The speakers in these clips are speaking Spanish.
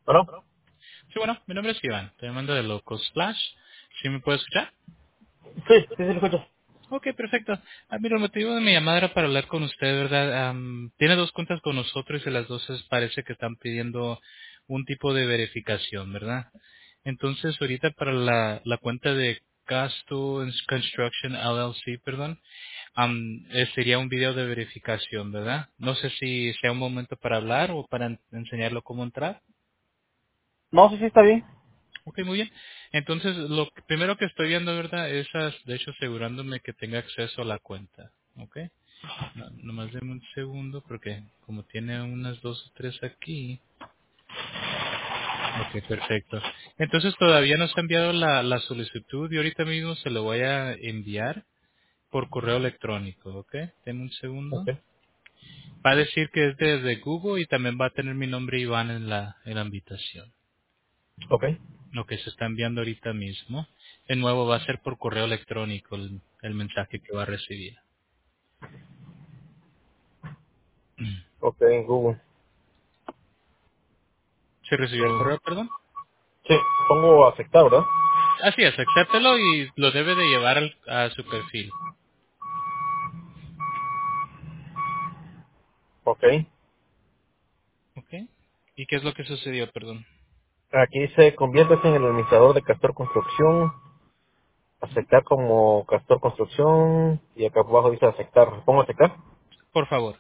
Bueno, Sí, bueno, mi nombre es Iván. Estoy llamando de Local Splash. ¿Sí me puede escuchar? sí, lo escucho. Ok, perfecto. Mira, el motivo de mi llamada era para hablar con usted, ¿verdad? Tiene dos cuentas con nosotros y las dos parece que están pidiendo un tipo de verificación, ¿verdad? Entonces, ahorita para la cuenta de Casto Construction LLC, perdón, sería un video de verificación, ¿verdad? No sé si sea un momento para hablar o para enseñarlo cómo entrar. No, sí, está bien. Ok, muy bien. Entonces, primero que estoy viendo, ¿verdad? Es, de hecho, asegurándome que tenga acceso a la cuenta. Ok. Nomás denme un segundo porque como tiene unas dos o tres aquí. Ok, perfecto. Entonces, todavía no se ha enviado la solicitud y ahorita mismo se lo voy a enviar por correo electrónico. Ok. Denme un segundo. Ok, Va a decir que es desde Google y también va a tener mi nombre Iván en la invitación. ok, Lo que se está enviando ahorita mismo. De nuevo va a ser por correo electrónico el mensaje que va a recibir. ok, en Google. ¿Se recibió el Mm, correo, perdón? Sí, pongo aceptar, ¿verdad? Así es, acéptelo y lo debe de llevar a su perfil. Ok. ¿Ok? ¿Y qué es lo que sucedió, perdón? Aquí dice, conviértase en el administrador de Castor Construcción, aceptar como Castor Construcción, y acá abajo dice aceptar. ¿Pongo aceptar? Por favor.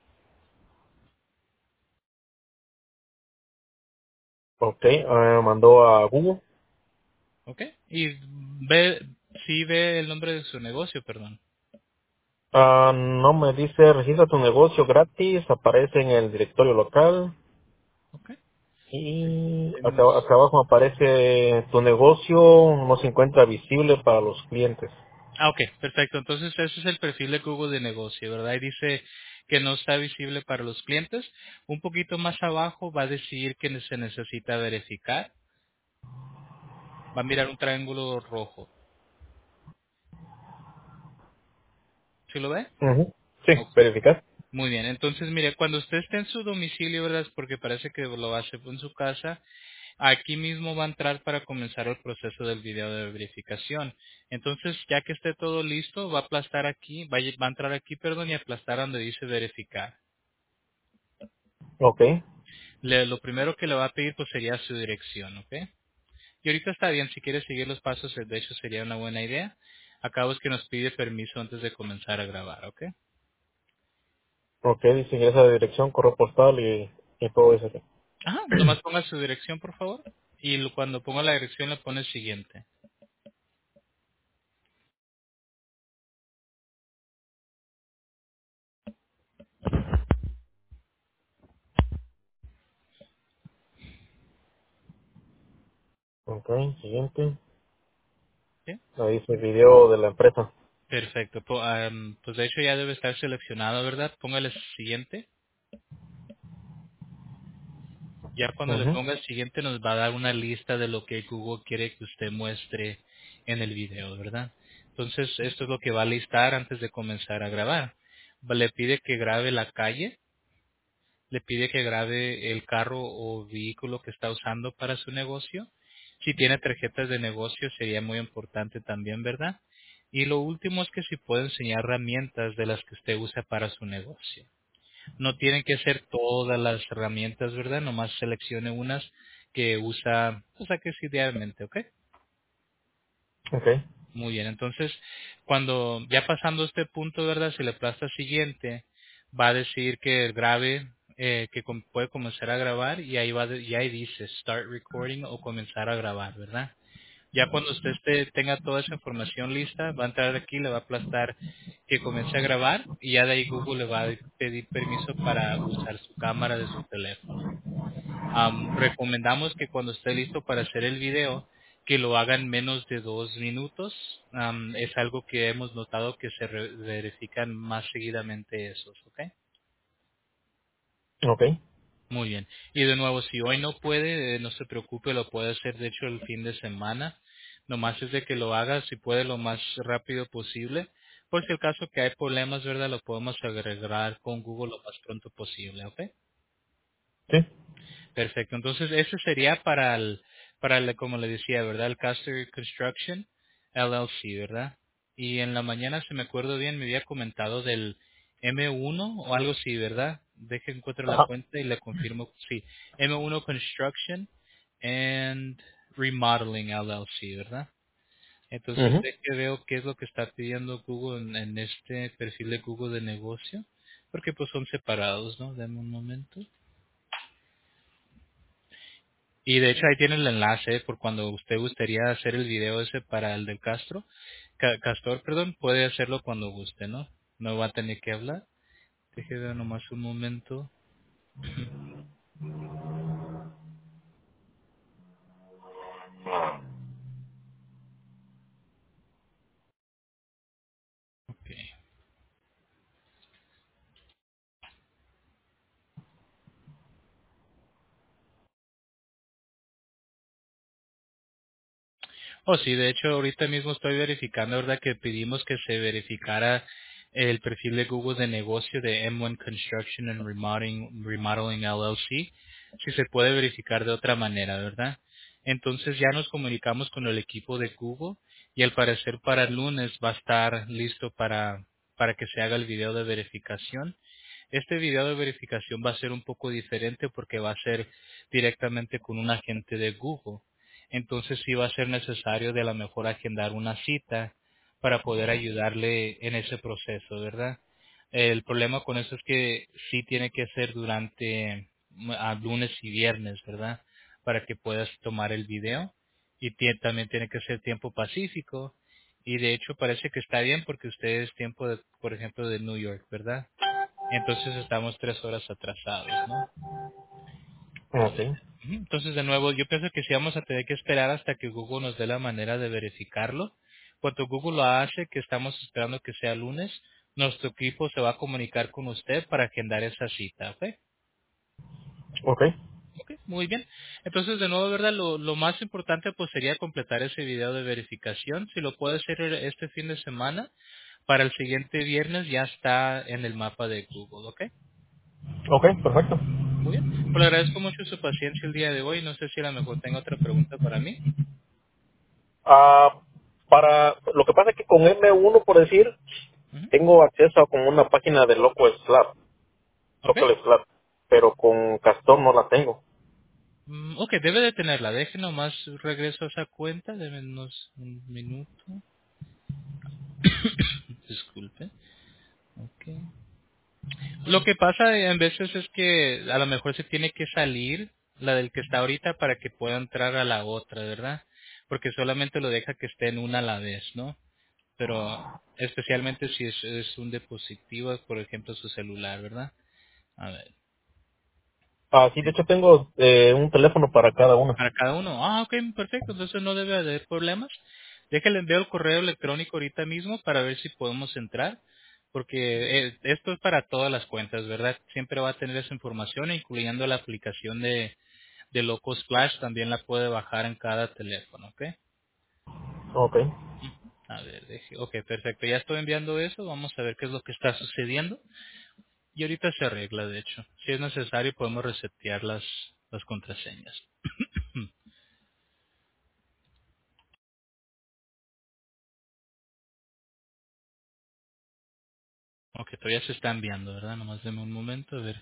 Ok, mandó a Google. ¿Ok? Y ve, sí ve el nombre de su negocio, perdón. No me dice, registra tu negocio gratis, aparece en el directorio local. ¿Ok? Y Deme un acá abajo aparece tu negocio no se encuentra visible para los clientes. Ok, perfecto. Entonces ese es el perfil de Google de negocio, ¿verdad? Y dice que no está visible para los clientes. Un poquito más abajo va a decir que se necesita verificar. Va a mirar un triángulo rojo. ¿Sí lo ve? Ujú. Sí, Ok. verificar. Muy bien. Entonces, mire, cuando usted esté en su domicilio, ¿verdad? Es porque parece que lo hace en su casa. Aquí mismo va a entrar para comenzar el proceso del video de verificación. Entonces, ya que esté todo listo, va a aplastar aquí, va a entrar aquí, perdón, y aplastar donde dice verificar. Ok, Lo primero que le va a pedir pues sería su dirección, ¿ok? Y ahorita está bien, si quiere seguir los pasos, de hecho sería una buena idea. Acabo es que nos pide permiso antes de comenzar a grabar, ¿ok? ok, dice ingresa de dirección, correo postal y todo eso. Aquí. Ajá, nomás ponga su dirección, por favor. Y cuando ponga la dirección le pone el siguiente. Ok, siguiente. ¿Sí? Ahí dice video de la empresa. Perfecto. Pues de hecho ya debe estar seleccionado, ¿verdad? Póngale siguiente. Ya cuando le Ujú. ponga el siguiente nos va a dar una lista de lo que Google quiere que usted muestre en el video, ¿verdad? Entonces esto es lo que va a listar antes de comenzar a grabar. Le pide que grabe la calle, le pide que grabe el carro o vehículo que está usando para su negocio. Si tiene tarjetas de negocio sería muy importante también, ¿verdad? Y lo último es que si puede enseñar herramientas de las que usted usa para su negocio. No tienen que ser todas las herramientas, ¿verdad? Nomás seleccione unas que usa, o sea, que es idealmente, ¿ok? Ok, Muy bien, entonces, cuando ya pasando este punto, ¿verdad? Si le aplasta siguiente, va a decir que grabe, que puede comenzar a grabar y ahí y ahí dice start recording o comenzar a grabar, ¿verdad? Ya cuando usted tenga toda esa información lista, va a entrar aquí, le va a aplastar que comience a grabar y ya de ahí Google le va a pedir permiso para usar su cámara de su teléfono. Recomendamos que cuando esté listo para hacer el video, que lo haga en menos de 2 minutos. Es algo que hemos notado que se verifican más seguidamente esos, ¿ok? ok, Muy bien. Y de nuevo, si hoy no puede, no se preocupe, lo puede hacer de hecho el fin de semana. Nomás es de que lo haga si puede lo más rápido posible. Por si el caso que hay problemas, ¿verdad? Lo podemos agregar con Google lo más pronto posible, ¿ok? Sí. Perfecto. Entonces, ese sería como le decía, ¿verdad? El Caster Construction LLC, ¿verdad? Y en la mañana, si me acuerdo bien, me había comentado del M1 o algo así, ¿verdad? Deje que encuentre la Ajá. cuenta y le confirmo. Sí, M1 Construction and Remodeling LLC, ¿verdad? Entonces, Ujú. de que veo qué es lo que está pidiendo Google en este perfil de Google de negocio, porque pues son separados, ¿no? Dame un momento. Y de hecho ahí tiene el enlace por cuando usted gustaría hacer el video ese para el del Castor, perdón, puede hacerlo cuando guste, ¿no? No va a tener que hablar. Déjeme nomás un momento. Ok. Oh, sí, de hecho ahorita mismo estoy verificando, ¿verdad? Que pedimos que se verificara el perfil de Google de negocio de M1 Construction and Remodeling LLC, si se puede verificar de otra manera, ¿verdad? Entonces ya nos comunicamos con el equipo de Google y al parecer para el lunes va a estar listo para que se haga el video de verificación. Este video de verificación va a ser un poco diferente porque va a ser directamente con un agente de Google. Entonces sí va a ser necesario de a lo mejor agendar una cita para poder ayudarle en ese proceso, ¿verdad? El problema con eso es que sí tiene que ser durante lunes y viernes, ¿verdad? Para que puedas tomar el video y también tiene que ser tiempo pacífico y de hecho parece que está bien porque usted es tiempo, de, por ejemplo, de New York, ¿verdad? Entonces estamos 3 horas atrasados, ¿no? A Ok. ver. Ujú. Entonces, de nuevo, yo pienso que sí vamos a tener que esperar hasta que Google nos dé la manera de verificarlo. Cuando Google lo hace, que estamos esperando que sea lunes, nuestro equipo se va a comunicar con usted para agendar esa cita, ¿ok? Ok. Ok, muy bien. Entonces, de nuevo, ¿verdad? Lo más importante pues sería completar ese video de verificación. Si lo puede hacer este fin de semana, para el siguiente viernes ya está en el mapa de Google, ¿ok? Ok, perfecto. Muy bien. Pues le agradezco mucho su paciencia el día de hoy. No sé si a lo mejor tenga otra pregunta para mí. Ah, para, lo que pasa es que con M1, por decir, Ujú. tengo acceso a como una página de Ok. Local Slab, pero con Castor no la tengo. Ok, debe de tenerla. Deje nomás regreso a esa cuenta. Deme unos un minuto. Disculpe. Ok. Lo que pasa en veces es que a lo mejor se tiene que salir la del que está ahorita para que pueda entrar a la otra, ¿verdad? Porque solamente lo deja que esté en una a la vez, ¿no? Pero especialmente si es un dispositivo, por ejemplo, su celular, ¿verdad? A ver. Ah, sí, de hecho tengo un teléfono para cada una. Para cada uno. Ah, ok, perfecto. Entonces no debe haber problemas. Déjale envío el correo electrónico ahorita mismo para ver si podemos entrar. Porque esto es para todas las cuentas, ¿verdad? Siempre va a tener esa información, incluyendo la aplicación de Loco Splash. También la puede bajar en cada teléfono, ¿ok? Ok. A ver, ok, perfecto. Ya estoy enviando eso. Vamos a ver qué es lo que está sucediendo. Y ahorita se arregla, de hecho. Si es necesario, podemos resetear las contraseñas. Ok, todavía se está enviando, ¿verdad? Nomás deme un momento, a ver.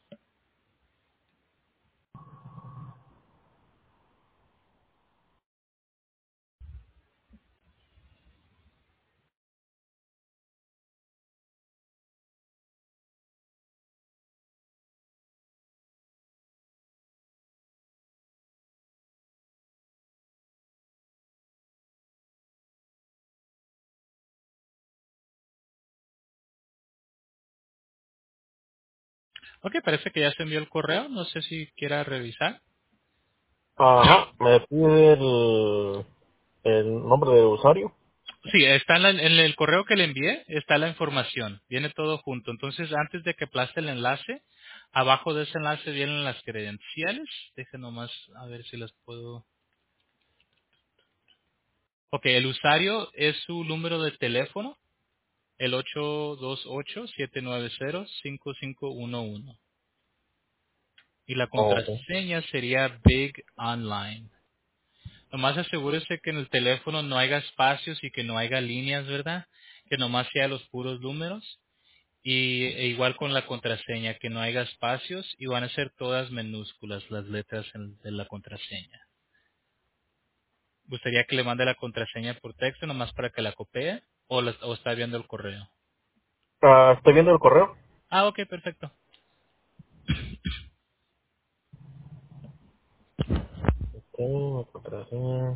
Ok, parece que ya se envió el correo. No sé si quiera revisar. Ajá, me pide el nombre del usuario. Sí, está en el correo que le envié, está la información. Viene todo junto. Entonces, antes de que aplaste el enlace, abajo de ese enlace vienen las credenciales. Deje nomás a ver si las puedo. Ok, el usuario es su número de teléfono, el 828-790-5511. Y la Ok. contraseña sería Big Online. Nomás asegúrese que en el teléfono no haya espacios y que no haya líneas, ¿verdad? Que nomás sea los puros números. E igual con la contraseña, que no haya espacios y van a ser todas minúsculas las letras de la contraseña. ¿Gustaría que le mande la contraseña por texto nomás para que la copie o está viendo el correo? Estoy viendo el correo. Ah, ok, perfecto. Ok, mi contraseña.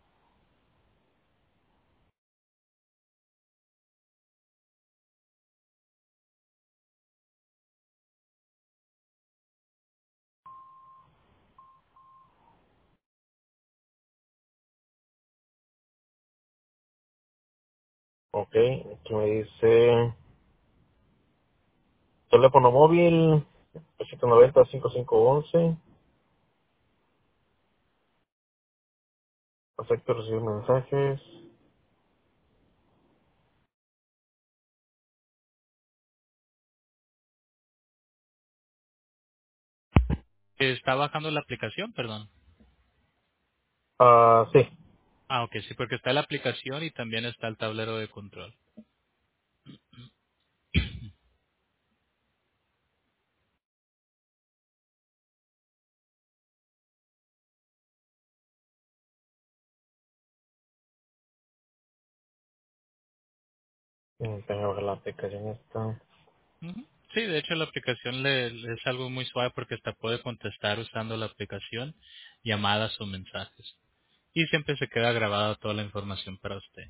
Ok, aquí me dice teléfono móvil 790-5511. Acepto recibir mensajes. ¿Está bajando la aplicación? Perdón. Sí. Ah, ok, sí, porque está la aplicación y también está el tablero de control. Tengo que bajar la aplicación esta. Ujú. Sí, de hecho la aplicación le es algo muy suave porque hasta puede contestar usando la aplicación llamadas o mensajes. Y siempre se queda grabada toda la información para usted.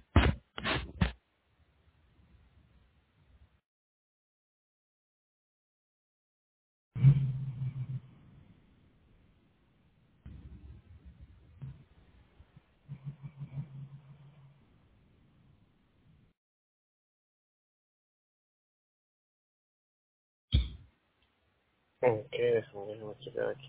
Ok, déjame checar aquí.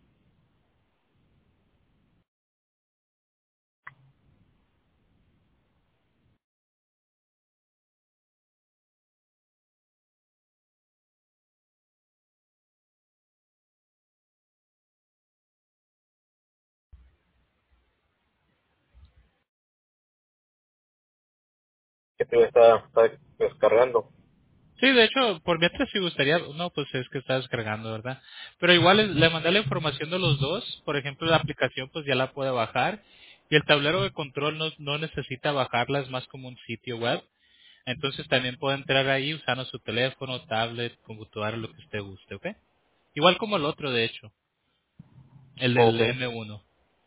Que te está descargando. Sí, de hecho, por mientras si gustaría, no, pues es que está descargando, ¿verdad? Pero igual le mandé la información de los dos, por ejemplo, la aplicación pues ya la puede bajar y el tablero de control no necesita bajarla, es más como un sitio web. Entonces también puede entrar ahí usando su teléfono, tablet, computadora, lo que usted guste, ¿ok? Igual como el otro, de hecho, el del Ok. M1.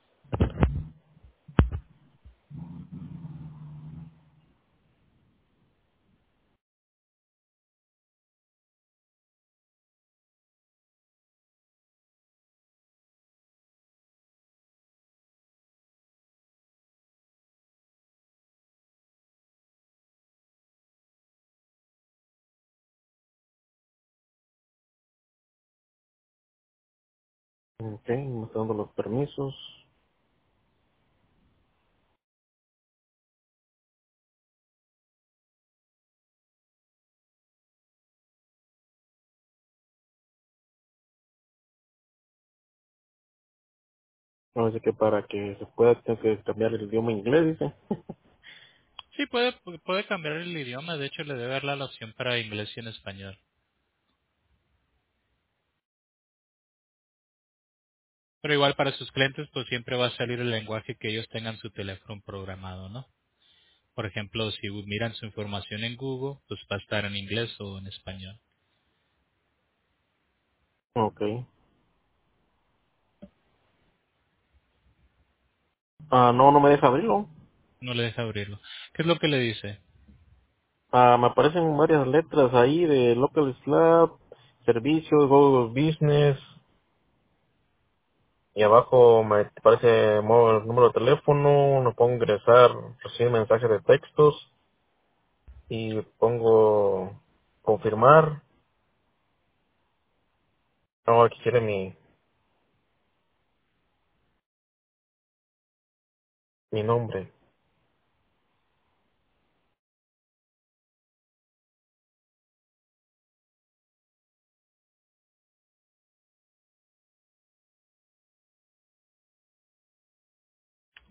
Ok, me está dando los permisos. No dice que para que se pueda tengo que cambiar el idioma inglés, dice. Sí, puede cambiar el idioma, de hecho le debe dar la opción para inglés y en español. Pero igual para sus clientes pues siempre va a salir el lenguaje que ellos tengan su teléfono programado, ¿no? Por ejemplo, si miran su información en Google, pues va a estar en inglés o en español. Ok. No, no me deja abrirlo. No le deja abrirlo. ¿Qué es lo que le dice? Me aparecen varias letras ahí de Local Slab, servicios, Google Business. Y abajo me aparece número de teléfono, no pongo ingresar, recibir mensajes de textos y pongo confirmar. No, aquí quiere mi nombre.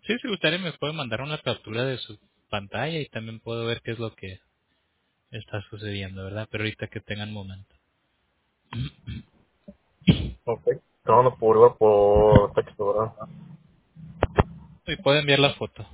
Sí, si gustaría me puede mandar una captura de su pantalla y también puedo ver qué es lo que está sucediendo, ¿verdad? Pero ahorita que tengan momento. Ok. Te mando por texto, ¿verdad? Y puede enviar la foto.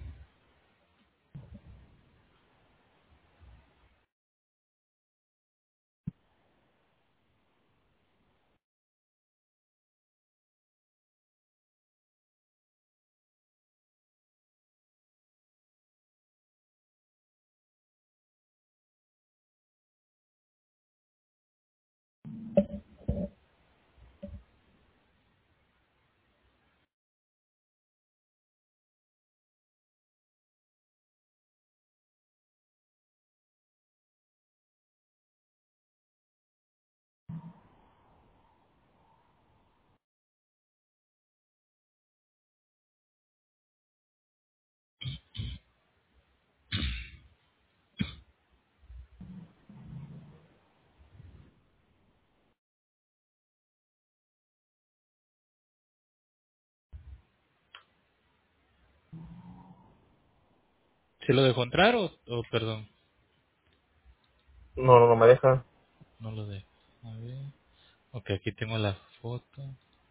¿Sí lo dejo entrar o perdón, No, no me deja. no lo dejo? A ver. Ok, aquí tengo la foto.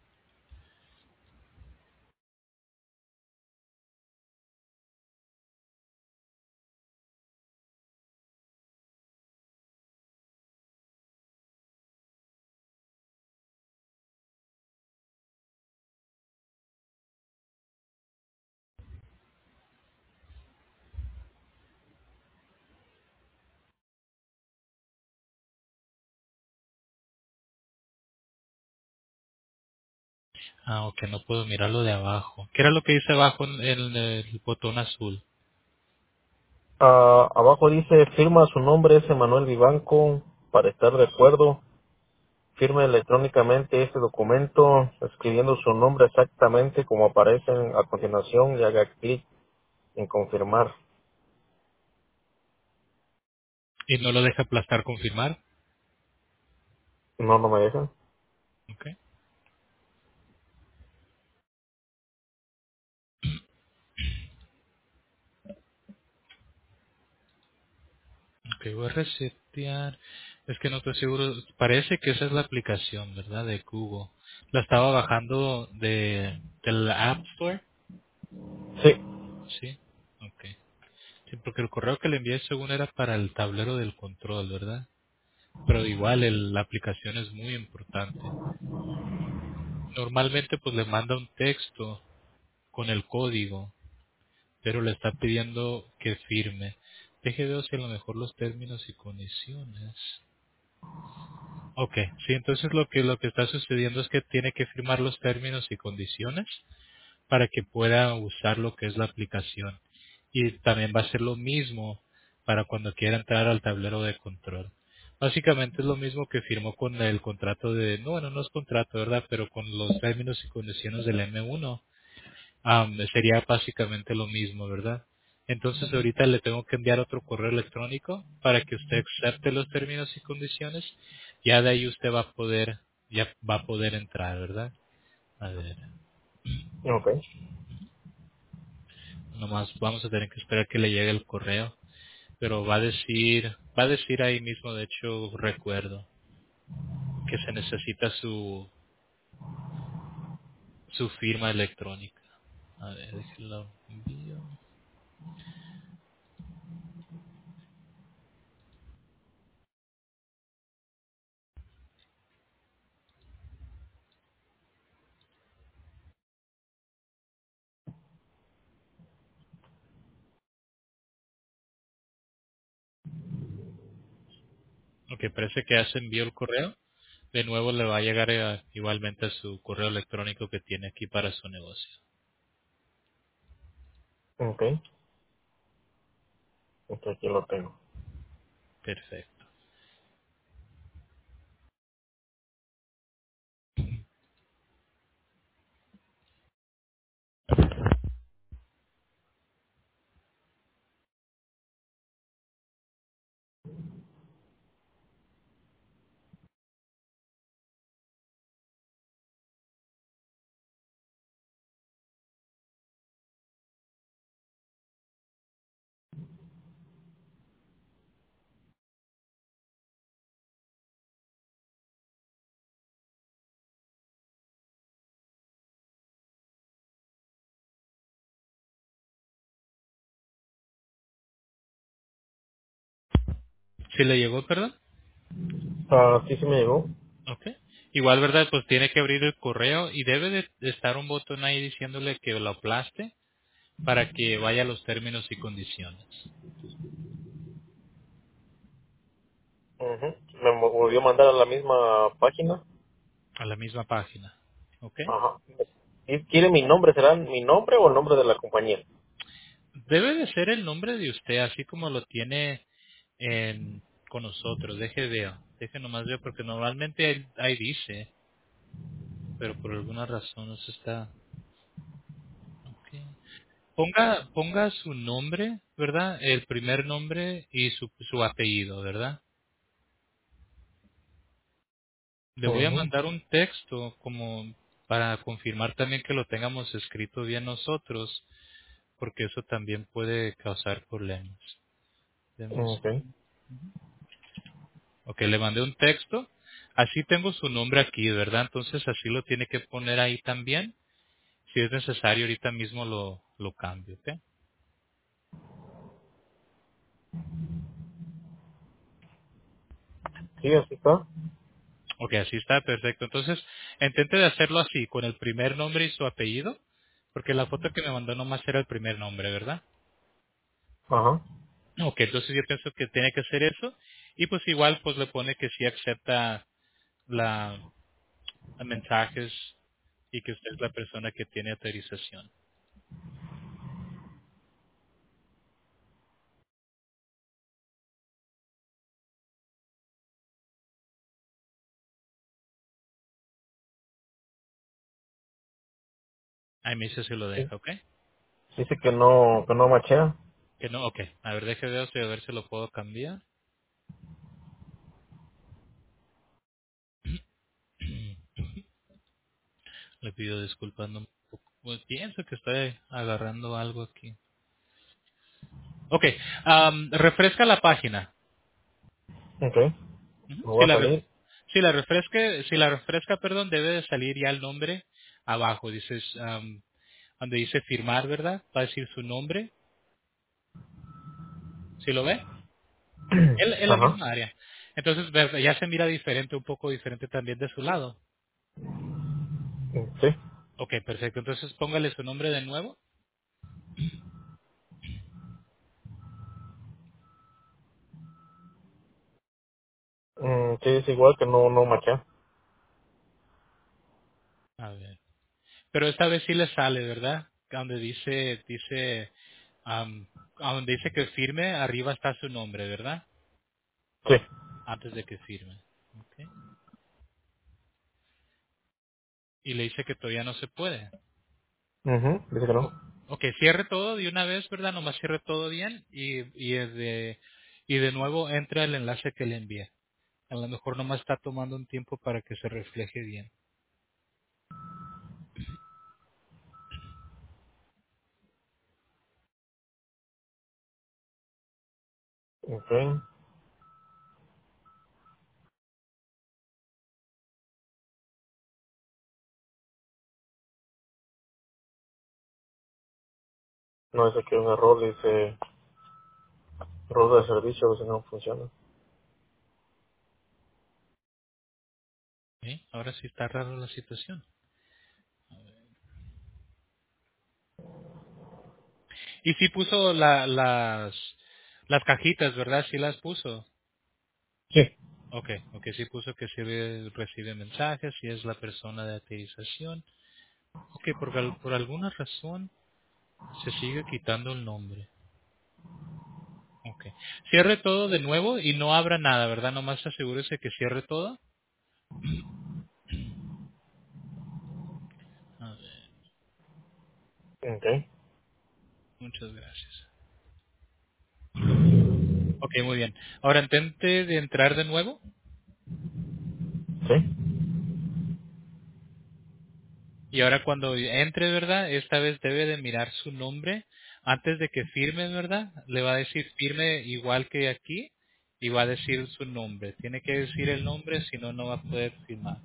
Ah, ok, no puedo mirarlo de abajo. ¿Qué era lo que dice abajo en el botón azul? Abajo dice, firma su nombre, es Emanuel Vivanco, para estar de acuerdo. Firme electrónicamente este documento, escribiendo su nombre exactamente como aparece a continuación y haga clic en confirmar. Y no lo deja aplastar confirmar. No, no me deja. Ok, ok, voy a resetear. Es que no estoy seguro. Parece que esa es la aplicación, ¿verdad? De Google. La estaba bajando del App Store. Sí. Sí. Ok. Sí, porque el correo que le envié según era para el tablero del control, ¿verdad? Pero igual la aplicación es muy importante. Normalmente pues le manda un texto con el código, pero le está pidiendo que firme. Deje ver si a lo mejor los términos y condiciones. Ok, sí, entonces lo que está sucediendo es que tiene que firmar los términos y condiciones para que pueda usar lo que es la aplicación. Y también va a ser lo mismo para cuando quiera entrar al tablero de control. Básicamente es lo mismo que firmó con el contrato de, no, bueno, no es contrato, ¿verdad? Pero con los términos y condiciones del M1, sería básicamente lo mismo, ¿verdad? Entonces ahorita le tengo que enviar otro correo electrónico para que usted acepte los términos y condiciones. Ya de ahí usted ya va a poder entrar, ¿verdad? A ver. Ok. Nomás vamos a tener que esperar que le llegue el correo, pero va a decir ahí mismo, de hecho, recuerdo que se necesita su firma electrónica. A ver, déjenlo envío. Ok, parece que ya se envió el correo. De nuevo le va a llegar igualmente a su correo electrónico que tiene aquí para su negocio. Ok. Entonces aquí lo tengo. Perfecto. ¿Sí le llegó, perdón? Ah, sí, sí me llegó. Ok. Igual, ¿verdad? Pues tiene que abrir el correo y debe de estar un botón ahí diciéndole que lo aplaste para que vaya a los términos y condiciones. Ujú. Me volvió a mandar a la misma página. A la misma página. ¿Ok? Ajá. ¿Y quiere mi nombre? ¿Será mi nombre o el nombre de la compañía? Debe de ser el nombre de usted, así como lo tiene con nosotros. Deje nomás veo, porque normalmente ahí dice, pero por alguna razón no se está. Ok. Ponga su nombre, ¿verdad? El primer nombre y su apellido, ¿verdad? Le voy a Ujú. mandar un texto como para confirmar también que lo tengamos escrito bien nosotros, porque eso también puede causar problemas. Deme un Ok. segundo. Ok, le mandé un texto. Así tengo su nombre aquí, ¿verdad? Entonces así lo tiene que poner ahí también. Si es necesario, ahorita mismo lo cambio, ¿ok? Sí, así está. Ok, así está, perfecto. Entonces, intente de hacerlo así, con el primer nombre y su apellido, porque la foto que me mandó nomás era el primer nombre, ¿verdad? Ajá. Ok, entonces yo pienso que tiene que hacer eso. Y pues igual, pues le pone que sí acepta la, los mensajes y que usted es la persona que tiene autorización. Ahí me dice si lo Sí. deja, ¿ok? Dice que no machea. Que no, ok. A ver, deje ver si a ver si lo puedo cambiar. Le pido disculpas, no, pues pienso que estoy agarrando algo aquí. Ok, refresca la página. Ok. Ujú. Me voy a salir. Si la refresca, perdón, debe de salir ya el nombre abajo. Dices, donde dice firmar, ¿verdad? Va a decir su nombre. ¿Sí lo ve? En la Ajá. misma área. Entonces ya se mira diferente, un poco diferente también de su lado. Sí. Ok, perfecto. Entonces póngale su nombre de nuevo. Sí, es igual que no machea. A ver. Pero esta vez sí le sale, ¿verdad? Donde a donde dice que firme, arriba está su nombre, ¿verdad? Sí. Antes de que firme. Ok. Y le dice que todavía no se puede. Dice que no. Ok, cierre todo de una vez, ¿verdad? Nomás cierre todo bien y de nuevo entra el enlace que le envié. A lo mejor nomás está tomando un tiempo para que se refleje bien. Ok. No, dice que un error, dice error de servicio, a veces no funciona. ¿Sí? Ahora sí está raro la situación. Y sí puso las cajitas, ¿verdad? Sí las puso. Sí. Ok, sí puso que sí recibe mensajes, si es la persona de aterrización. Ok, por alguna razón se sigue quitando el nombre. Ok. Cierre todo de nuevo y no abra nada, ¿verdad? Nomás asegúrese que cierre todo. A ver, Ok. muchas gracias. Ok, muy bien. Ahora intente de entrar de nuevo. Sí. Y ahora cuando entre, ¿verdad? Esta vez debe de mirar su nombre antes de que firme, ¿verdad? Le va a decir firme igual que aquí y va a decir su nombre. Tiene que decir el nombre, si no, no va a poder firmar.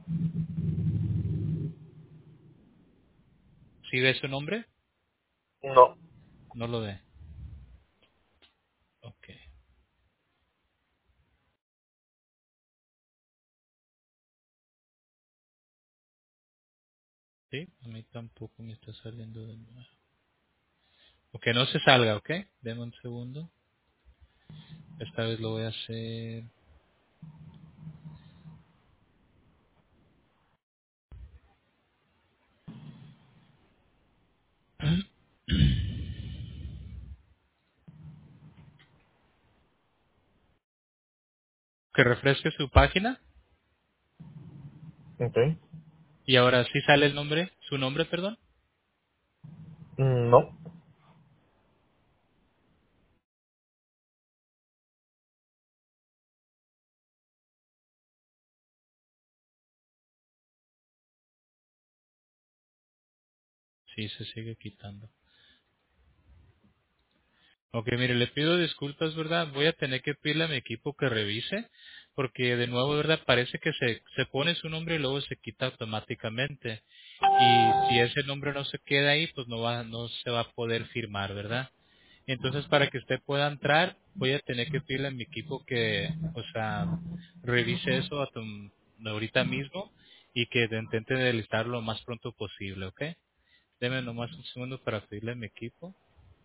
¿Sí ve su nombre? No. No lo ve. Ok. Sí, a mí tampoco me está saliendo de nuevo. Ok, no se salga, ¿ok? Deme un segundo. Esta vez lo voy a hacer. Que refresque su página. Ok. Y ahora sí sale el nombre, su nombre, perdón. No. Sí, se sigue quitando. Ok, mire, le pido disculpas, ¿verdad? Voy a tener que pedirle a mi equipo que revise, porque de nuevo, ¿verdad? Parece que se pone su nombre y luego se quita automáticamente. Y si ese nombre no se queda ahí, pues no se va a poder firmar, ¿verdad? Entonces, para que usted pueda entrar, voy a tener que pedirle a mi equipo que, o sea, revise eso ahorita mismo y que intente delistarlo lo más pronto posible, ¿ok? Deme nomás un segundo para pedirle a mi equipo.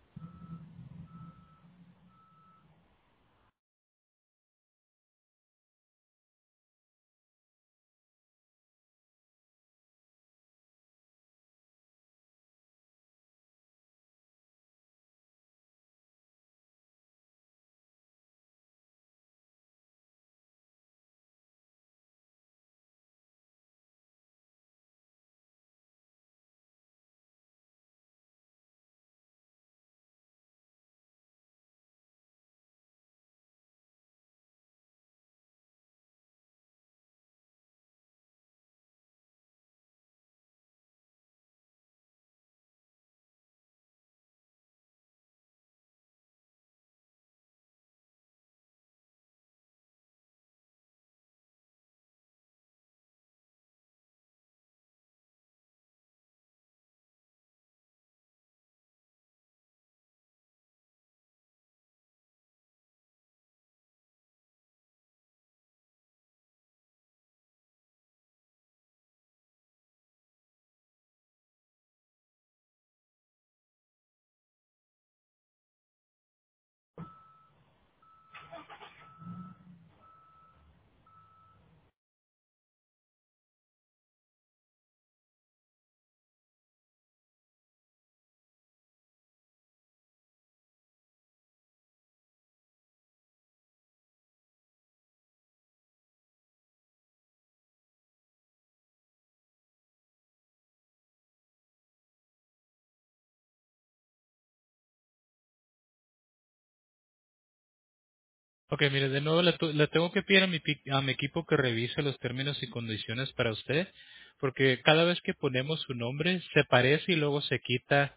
Ok, mire, de nuevo le tengo que pedir a a mi equipo que revise los términos y condiciones para usted, porque cada vez que ponemos su nombre se parece y luego se quita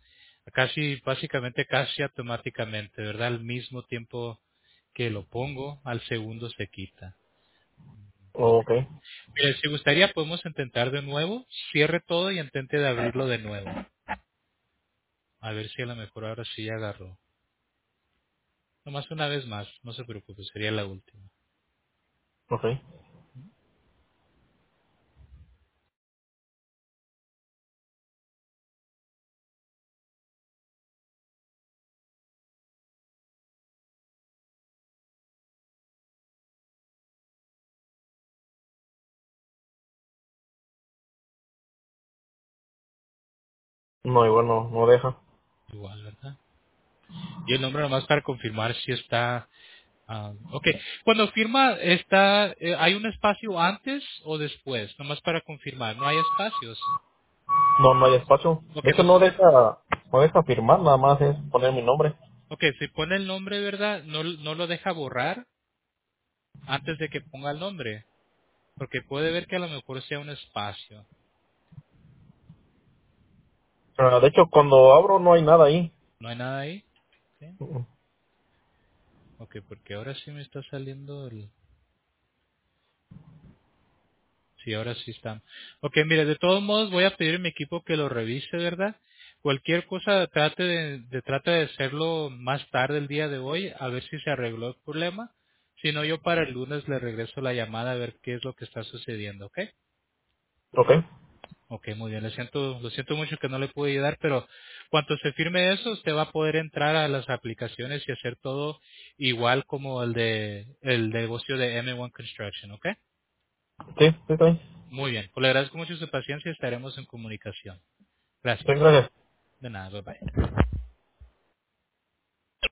básicamente casi automáticamente, ¿verdad? Al mismo tiempo que lo pongo, al segundo se quita. Ok. Ok. Mire, si gustaría podemos intentar de nuevo, cierre todo y intente de abrirlo de nuevo. A ver si a lo mejor ahora sí ya agarró. Nomás una vez más, no se preocupe, sería la última. Ok. No, igual no deja. Igual, ¿verdad? Y el nombre nomás para confirmar si está. Ok. Cuando firma, ¿hay un espacio antes o después? Nomás para confirmar. No hay espacios. No hay espacio. Ok, De hecho, pues, no deja firmar, nada más es poner mi nombre. ok, si pone el nombre, ¿verdad? No lo deja borrar antes de que ponga el nombre. Porque puede ver que a lo mejor sea un espacio. De hecho, cuando abro no hay nada ahí. ¿No hay nada ahí? Ok, Mm. ok, porque ahora sí me está saliendo el. Sí, ahora sí están. Ok, mire, de todos modos voy a pedir a mi equipo que lo revise, ¿verdad? Cualquier cosa trate de hacerlo más tarde el día de hoy, a ver si se arregló el problema. Si no, yo para el lunes le regreso la llamada a ver qué es lo que está sucediendo, ¿ok? Ok. Ok, muy bien. Lo siento mucho que no le pude ayudar, pero cuando se firme eso, usted va a poder entrar a las aplicaciones y hacer todo igual como el negocio de M1 Construction, ¿ok? Sí, sí, está bien. Muy bien. Pues le agradezco mucho su paciencia y estaremos en comunicación. Sí, Gracias. gracias. De nada, bye bye.